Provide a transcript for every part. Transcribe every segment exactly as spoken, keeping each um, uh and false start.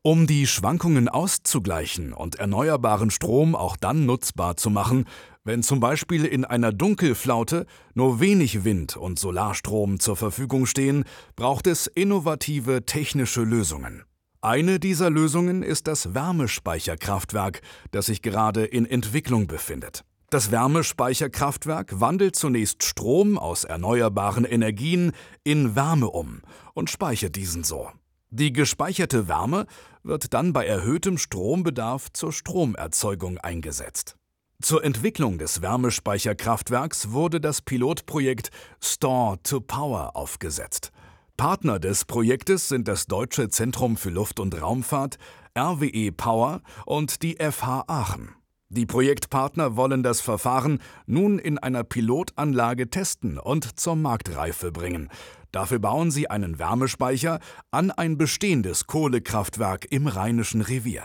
Um die Schwankungen auszugleichen und erneuerbaren Strom auch dann nutzbar zu machen, wenn zum Beispiel in einer Dunkelflaute nur wenig Wind- und Solarstrom zur Verfügung stehen, braucht es innovative technische Lösungen. Eine dieser Lösungen ist das Wärmespeicherkraftwerk, das sich gerade in Entwicklung befindet. Das Wärmespeicherkraftwerk wandelt zunächst Strom aus erneuerbaren Energien in Wärme um und speichert diesen so. Die gespeicherte Wärme wird dann bei erhöhtem Strombedarf zur Stromerzeugung eingesetzt. Zur Entwicklung des Wärmespeicherkraftwerks wurde das Pilotprojekt Store to Power aufgesetzt. Partner des Projektes sind das Deutsche Zentrum für Luft- und Raumfahrt, R W E Power und die F H Aachen. Die Projektpartner wollen das Verfahren nun in einer Pilotanlage testen und zur Marktreife bringen. Dafür bauen sie einen Wärmespeicher an ein bestehendes Kohlekraftwerk im Rheinischen Revier.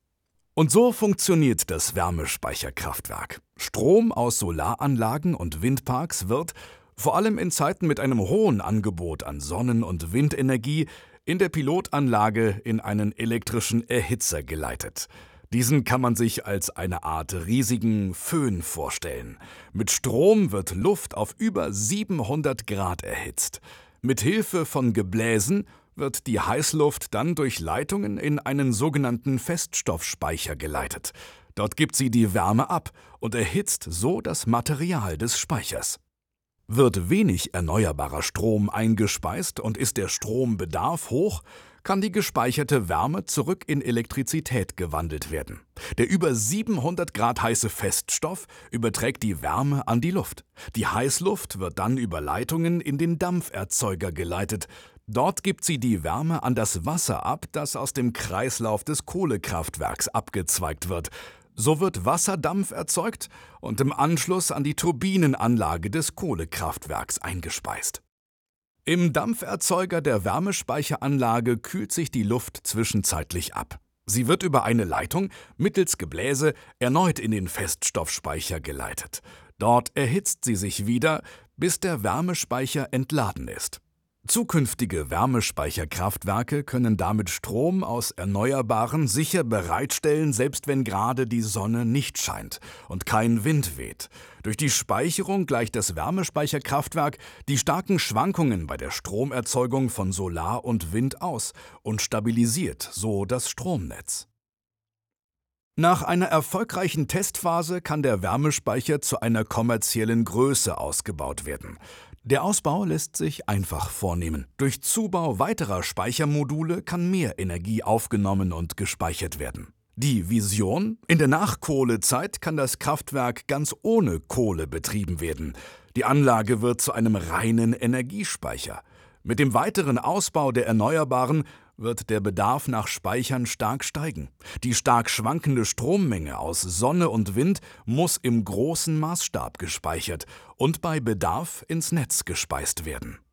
Und so funktioniert das Wärmespeicherkraftwerk. Strom aus Solaranlagen und Windparks wird, vor allem in Zeiten mit einem hohen Angebot an Sonnen- und Windenergie, in der Pilotanlage in einen elektrischen Erhitzer geleitet. Diesen kann man sich als eine Art riesigen Föhn vorstellen. Mit Strom wird Luft auf über siebenhundert Grad erhitzt. Mit Hilfe von Gebläsen wird die Heißluft dann durch Leitungen in einen sogenannten Feststoffspeicher geleitet. Dort gibt sie die Wärme ab und erhitzt so das Material des Speichers. Wird wenig erneuerbarer Strom eingespeist und ist der Strombedarf hoch, kann die gespeicherte Wärme zurück in Elektrizität gewandelt werden. Der über siebenhundert Grad heiße Feststoff überträgt die Wärme an die Luft. Die Heißluft wird dann über Leitungen in den Dampferzeuger geleitet. Dort gibt sie die Wärme an das Wasser ab, das aus dem Kreislauf des Kohlekraftwerks abgezweigt wird. So wird Wasserdampf erzeugt und im Anschluss an die Turbinenanlage des Kohlekraftwerks eingespeist. Im Dampferzeuger der Wärmespeicheranlage kühlt sich die Luft zwischenzeitlich ab. Sie wird über eine Leitung mittels Gebläse erneut in den Feststoffspeicher geleitet. Dort erhitzt sie sich wieder, bis der Wärmespeicher entladen ist. Zukünftige Wärmespeicherkraftwerke können damit Strom aus Erneuerbaren sicher bereitstellen, selbst wenn gerade die Sonne nicht scheint und kein Wind weht. Durch die Speicherung gleicht das Wärmespeicherkraftwerk die starken Schwankungen bei der Stromerzeugung von Solar und Wind aus und stabilisiert so das Stromnetz. Nach einer erfolgreichen Testphase kann der Wärmespeicher zu einer kommerziellen Größe ausgebaut werden. Der Ausbau lässt sich einfach vornehmen. Durch Zubau weiterer Speichermodule kann mehr Energie aufgenommen und gespeichert werden. Die Vision: In der Nachkohlezeit kann das Kraftwerk ganz ohne Kohle betrieben werden. Die Anlage wird zu einem reinen Energiespeicher. Mit dem weiteren Ausbau der Erneuerbaren wird der Bedarf nach Speichern stark steigen. Die stark schwankende Strommenge aus Sonne und Wind muss im großen Maßstab gespeichert und bei Bedarf ins Netz gespeist werden.